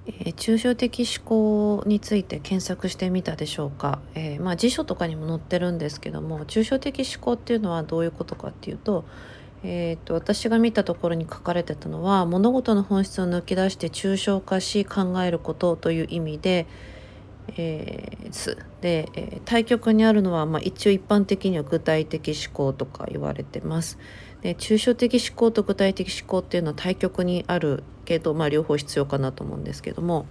抽象的思考について検索してみたでしょうか。辞書とかにも載ってるんですけども、抽象的思考っていうのはどういうことかっていうと、私が見たところに書かれてたのは、物事の本質を抜き出して抽象化し考えることという意味で、対極にあるのは、一応一般的には具体的思考とか言われてます。で、抽象的思考と具体的思考っていうのは対極にあるけど、両方必要かなと思うんですけども、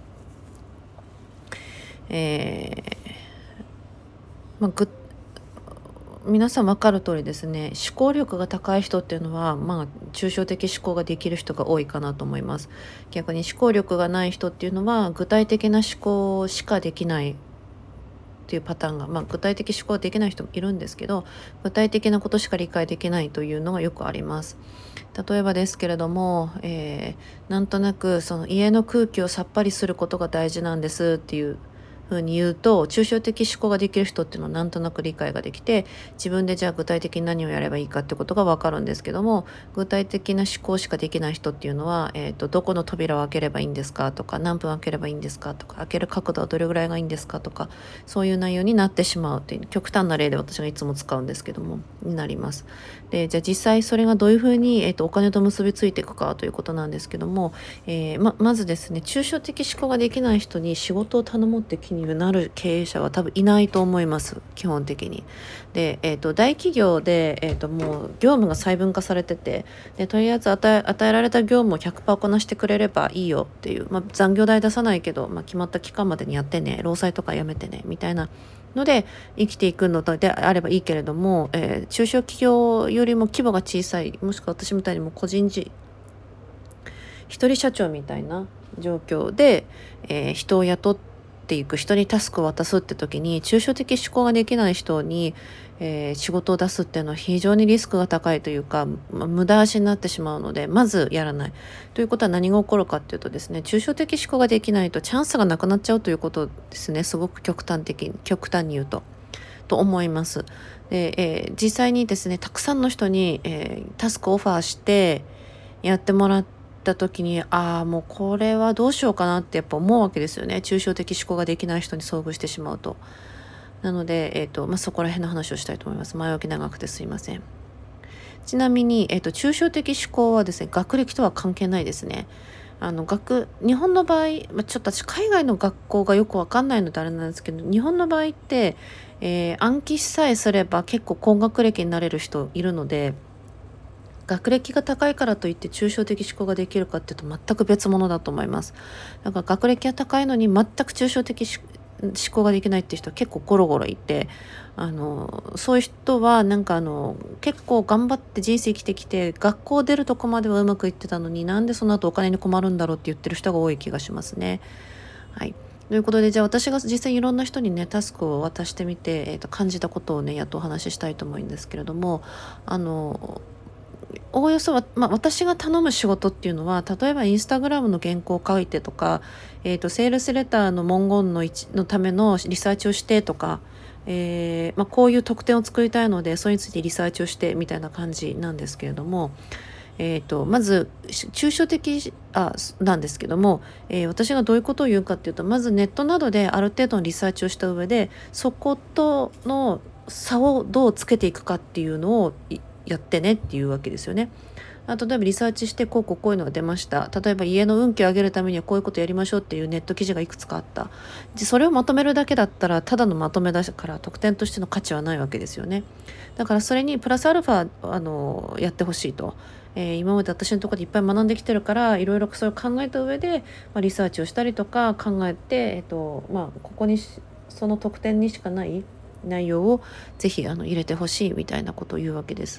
えーまあ、ぐ皆さん分かる通りですね、思考力が高い人っていうのは、抽象的思考ができる人が多いかなと思います。逆に思考力がない人っていうのは具体的な思考しかできないっていうパターンが、具体的思考できない人もいるんですけど、具体的なことしか理解できないというのがよくあります。例えばですけれども、なんとなくその家の空気をさっぱりすることが大事なんですっていうふうに言うと、抽象的思考ができる人っていうのはなんとなく理解ができて、自分でじゃあ具体的に何をやればいいかってことが分かるんですけども、具体的な思考しかできない人っていうのは、どこの扉を開ければいいんですかとか、何分開ければいいんですかとか、開ける角度はどれぐらいがいいんですかとか、そういう内容になってしまうという極端な例で私がいつも使うんですけども、になります。で、じゃあ実際それがどういうふうに、お金と結びついていくかということなんですけども、まずですね、抽象的思考ができない人に仕事を頼もうって気になる経営者は多分いないと思います、基本的に。で、大企業で、もう業務が細分化されてて、でとりあえず与えられた業務を100%こなしてくれればいいよっていう、残業代出さないけど、決まった期間までにやってね、労災とかやめてねみたいなので生きていくのであればいいけれども、中小企業よりも規模が小さい、もしくは私みたいにも個人事一人社長みたいな状況で、人を雇っていく、人にタスクを渡すって時に抽象的思考ができない人に、仕事を出すっていうのは非常にリスクが高いというか、無駄足になってしまうので、まずやらないということは何が起こるかっていうとですね、抽象的思考ができないとチャンスがなくなっちゃうということですね。すごく極端に言うと思います。で、実際にですね、たくさんの人に、タスクをオファーしてやってもらった時に、もうこれはどうしようかなってやっぱ思うわけですよね。抽象的思考ができない人に遭遇してしまうと。なので、そこら辺の話をしたいと思います。前置き長くてすいません。ちなみに、抽象的思考はですね、学歴とは関係ないですね。日本の場合、ちょっと私海外の学校がよくわかんないのであれなんですけど、日本の場合って、暗記さえすれば結構高学歴になれる人いるので、学歴が高いからといって抽象的思考ができるかっていうと全く別物だと思います。だから学歴が高いのに全く抽象的思考ができないっていう人は結構ゴロゴロいて、そういう人は結構頑張って人生生きてきて、学校出るとこまではうまくいってたのに、なんでその後お金に困るんだろうって言ってる人が多い気がしますね。はい。ということで、じゃあ私が実際いろんな人にねタスクを渡してみて、感じたことをねやっとお話ししたいと思うんですけれども、あのおおよそは、私が頼む仕事っていうのは、例えばインスタグラムの原稿を書いてとか、セールスレターの文言のためのリサーチをしてとか、こういう特典を作りたいのでそれについてリサーチをしてみたいな感じなんですけれども、まず抽象的なんですけども、私がどういうことを言うかっていうと、まずネットなどである程度のリサーチをした上で、そことの差をどうつけていくかっていうのをやってねっていうわけですよね。例えばリサーチして、こういうのが出ました。例えば家の運気を上げるためにはこういうことやりましょうっていうネット記事がいくつかあった。でそれをまとめるだけだったらただのまとめだから特典としての価値はないわけですよね。だからそれにプラスアルファやってほしいと。今まで私のところでいっぱい学んできてるから、いろいろそれを考えた上で、リサーチをしたりとか考えて、ここにその特典にしかない内容をぜひ入れてほしいみたいなことを言うわけです。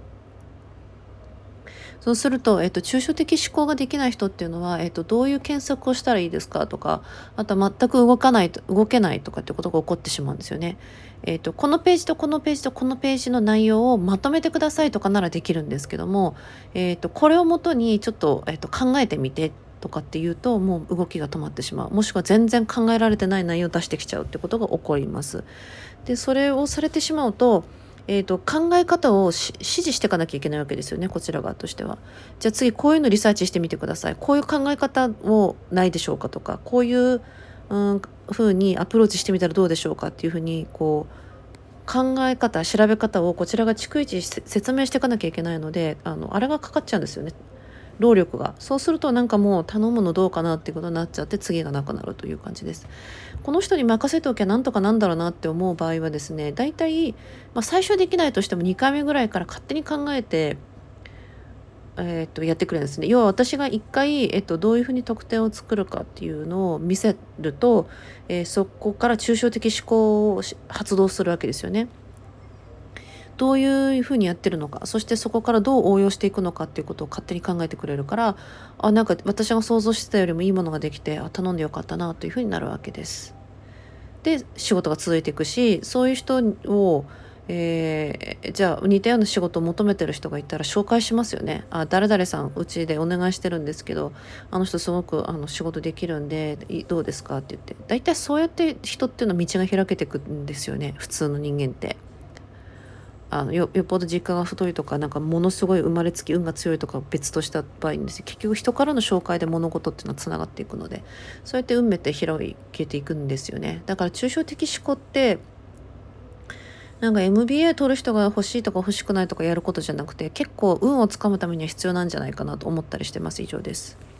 そうすると、抽象的思考ができない人っていうのは、どういう検索をしたらいいですかとか、あとは全く動けないとかってことが起こってしまうんですよね。このページとこのページとこのページの内容をまとめてくださいとかならできるんですけども、これをもとにちょっと、考えてみてとかっていうと、もう動きが止まってしまう。もしくは全然考えられてない内容を出してきちゃうってことが起こります。で、それをされてしまうと、 考え方を指示していかなきゃいけないわけですよね、こちら側としては。じゃあ次こういうのリサーチしてみてください。こういう考え方をないでしょうかとか、こういう、風にアプローチしてみたらどうでしょうかっていう風に考え方、調べ方をこちらが逐一説明していかなきゃいけないので、あれがかかっちゃうんですよね。労力が。そうするとなんかもう頼むのどうかなっていうことになっちゃって次がなくなるという感じです。この人に任せておきゃなんとかなんだろうなって思う場合はですね、だいたい、最初できないとしても2回目ぐらいから勝手に考えて、やってくれるんですね。要は私が1回、どういうふうに特典を作るかっていうのを見せると、そこから抽象的思考を発動するわけですよね。どういうふうにやってるのか、そしてそこからどう応用していくのかっていうことを勝手に考えてくれるから、なんか私が想像してたよりもいいものができて、頼んでよかったなというふうになるわけです。で、仕事が続いていくし、そういう人を、じゃあ似たような仕事を求めてる人がいたら紹介しますよね。誰々さんうちでお願いしてるんですけど、あの人すごく仕事できるんでどうですかって言って、だいたいそうやって人っていうのは道が開けていくんですよね、普通の人間って。よっぽど実家が太いとか、なんかものすごい生まれつき運が強いとか別とした場合にですね、結局人からの紹介で物事っていうのはつながっていくので、そうやって運命って広げていくんですよね。だから抽象的思考ってなんか MBA 取る人が欲しいとか欲しくないとかやることじゃなくて、結構運をつかむためには必要なんじゃないかなと思ったりしてます。以上です。